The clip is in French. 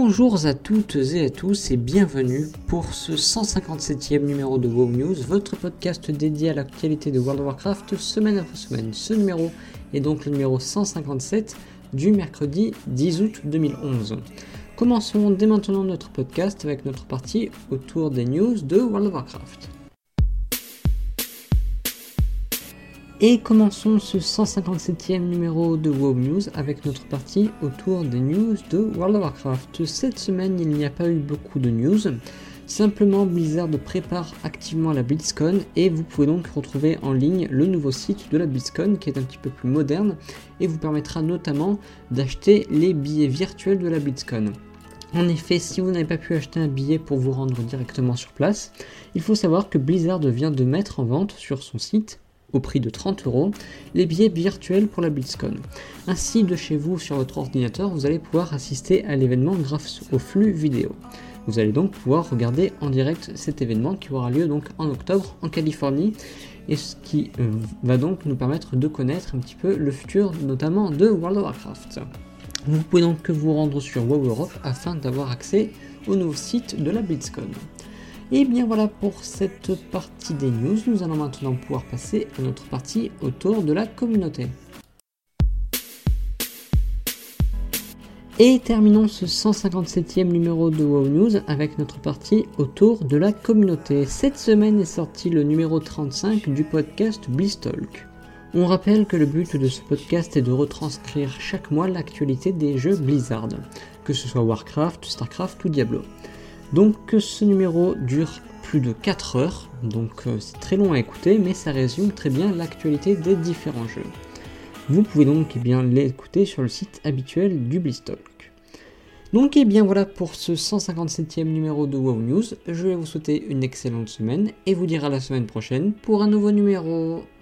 Bonjour à toutes et à tous et bienvenue pour ce 157e numéro de WoW News, votre podcast dédié à l'actualité de World of Warcraft semaine après semaine. Ce numéro est donc le numéro 157 du mercredi 10 août 2011. Commençons dès maintenant notre podcast avec notre partie autour des news de World of Warcraft. Et commençons ce 157e numéro de WoW News avec notre partie autour des news de World of Warcraft. Cette semaine, il n'y a pas eu beaucoup de news. Simplement, Blizzard prépare activement la BlizzCon et vous pouvez donc retrouver en ligne le nouveau site de la BlizzCon qui est un petit peu plus moderne et vous permettra notamment d'acheter les billets virtuels de la BlizzCon. En effet, si vous n'avez pas pu acheter un billet pour vous rendre directement sur place, il faut savoir que Blizzard vient de mettre en vente sur son site au prix de 30€, les billets virtuels pour la BlizzCon. Ainsi, de chez vous, sur votre ordinateur, vous allez pouvoir assister à l'événement grâce au flux vidéo. Vous allez donc pouvoir regarder en direct cet événement qui aura lieu donc en octobre en Californie, et ce qui va donc nous permettre de connaître un petit peu le futur, notamment de World of Warcraft. Vous pouvez donc vous rendre sur WoW Europe afin d'avoir accès au nouveau site de la BlizzCon. Et bien voilà pour cette partie des news, nous allons maintenant pouvoir passer à notre partie autour de la communauté. Et terminons ce 157e numéro de WoW News avec notre partie autour de la communauté. Cette semaine est sorti le numéro 35 du podcast BlizzTalk. On rappelle que le but de ce podcast est de retranscrire chaque mois l'actualité des jeux Blizzard, que ce soit Warcraft, Starcraft ou Diablo. Donc ce numéro dure plus de 4 heures, donc c'est très long à écouter, mais ça résume très bien l'actualité des différents jeux. Vous pouvez donc l'écouter sur le site habituel du BlizzTalk. Donc voilà pour ce 157e numéro de WoW News, je vais vous souhaiter une excellente semaine et vous dire à la semaine prochaine pour un nouveau numéro.